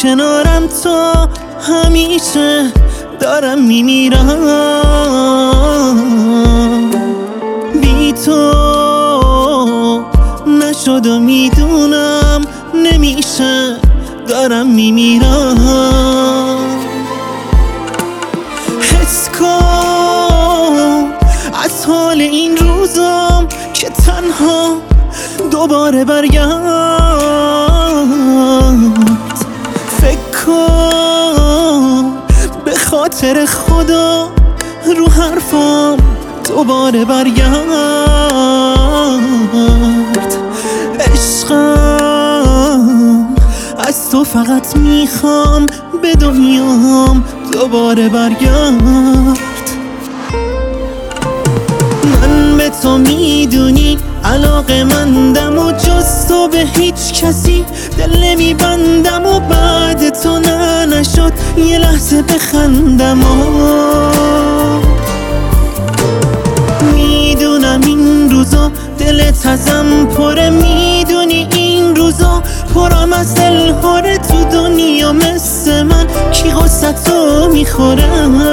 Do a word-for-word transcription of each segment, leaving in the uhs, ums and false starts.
کنارم تا همیشه دارم میمیرم. بی تو نشد و میدونم نمیشه دارم میمیرم. حس کن از حال این روزم که تنها دوباره برگرد. فکر کن به خاطر خدا رو حرفم دوباره برگرد. عشقم از تو فقط میخوام به دنیام دوباره برگرد. من به تو میدونی علاقه مندم و جز تو به هیچ کسی دل نمیبندم و بعد تو نه نشد یه لحظه بخندم و میدونم این روزا دلت ازم پره. میدونی این روزا پرم از دلهاره تو دنیا مثل من کی غصه تو میخوره.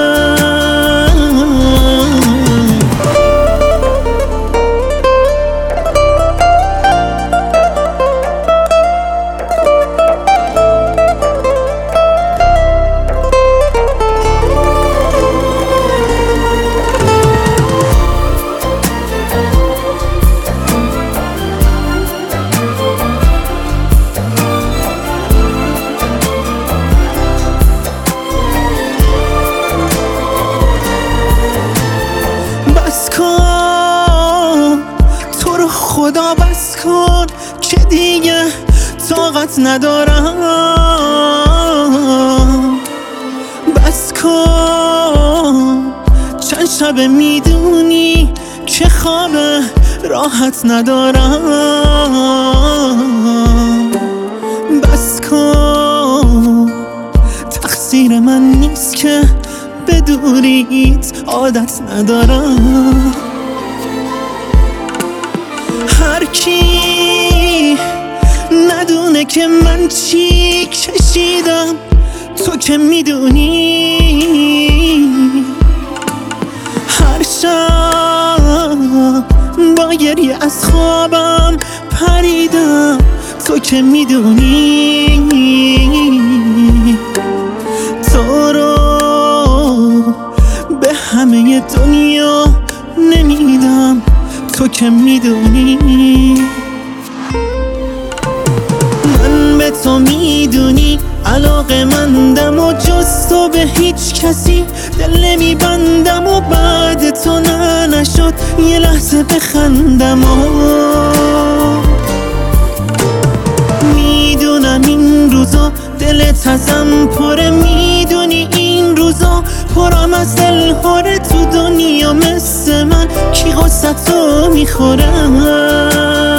تو رو خدا بس کن که دیگه طاقت ندارم. بس کن چند شب میدونی که خواب راحت ندارم. بس کن تقصیر من نیست که به دوریت عادت ندارم. هر کی ندونه که من چی کشیدم تو که میدونی. هر شب با گریه از خوابم پریدم تو که میدونی. تو رو به همه دنیا نمیدم تو که میدونی. من به تو میدونی علاقه مندم و جز تو به هیچ کسی دل نمیبندم و بعد تو نه نشد یه لحظه بخندم و میدونم این روزا دلت ازم پره. میدونی این روزا پرم از دلهاره تو دنیا مثل من کی غصه تو میخوره.